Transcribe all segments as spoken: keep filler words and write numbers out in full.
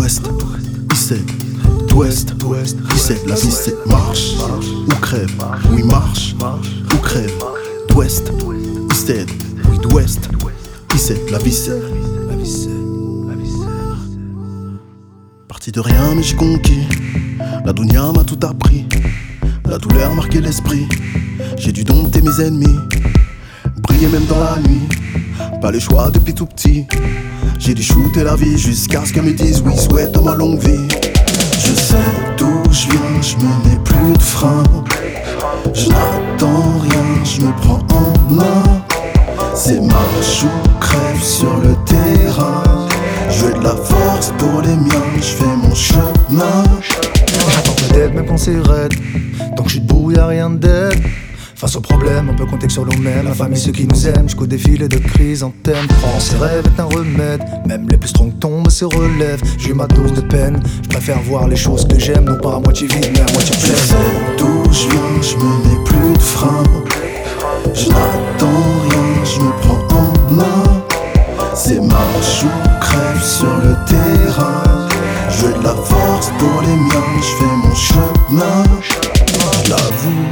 d'ouest, Issed, d'ouest, Issed, la vie c'est marche ou crève, oui marche ou crève, d'ouest, Issed, oui d'ouest, Issed, la vie c'est, la vie c'est, la vie c'est. Parti de rien mais j'ai conquis, la dounia m'a tout appris, la douleur marquait l'esprit, j'ai dû dompter mes ennemis, briller même dans la nuit, pas le choix depuis tout petit. J'ai dû shooter la vie jusqu'à ce qu'elle me dise oui, souhaite ma longue vie. Je sais d'où je viens, je me mets plus de frein. Je n'attends rien, je me prends en main. C'est marche ou crève sur le terrain. Je veux de la force pour les miens, je fais mon chemin. J'attends peut-être même quand c'est raide. Tant que je suis debout y'a rien d'aide. Face aux problèmes, on peut compter que sur nous-mêmes. La famille, ceux qui nous aiment, jusqu'au défilé de chrysanthèmes. Prends ses rêves est un remède. Même les plus strong tombent et se relèvent. J'ai eu ma dose de peine. Je préfère voir les choses que j'aime, non pas à moitié vide, mais à moitié pleine. Je sais d'où je viens, je me mets plus de frein. Je n'attends rien, je me prends en main. C'est marche ou crève sur le terrain. Je veux de la force pour les miens, je fais mon chemin. Je l'avoue,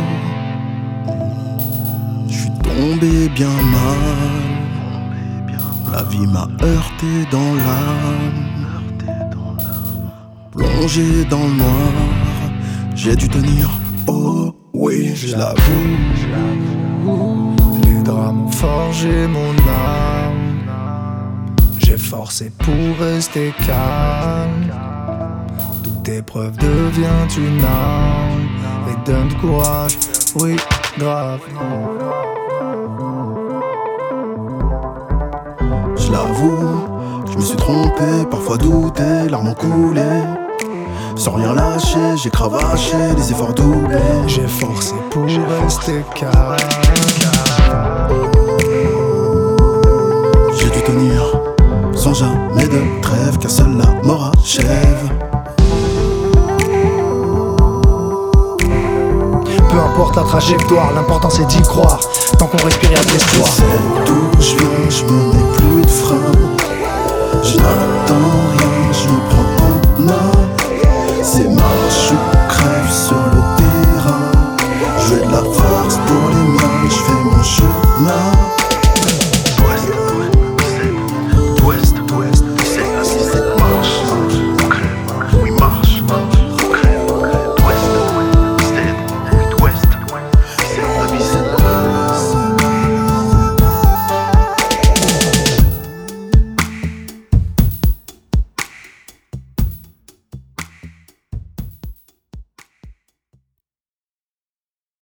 tombé bien mal, la vie m'a heurté dans l'âme, plongé dans le noir, j'ai dû tenir, oh oui, je l'avoue. Les drames ont forgé mon âme, j'ai forcé pour rester calme. Toute épreuve devient une arme et donne du courage, oui, grave. Je l'avoue, je me suis trompé, parfois douté, larmes ont coulé. Sans rien lâcher, j'ai cravaché, les efforts doublés. J'ai forcé pour rester calme. J'ai dû tenir, sans jamais de trêve, car seule la mort achève. Peu importe la trajectoire, l'important c'est d'y croire. Tant qu'on respire y'a de l'espoir. Je sais d'où je viens, je me mets plus de frein. Je n'attends rien.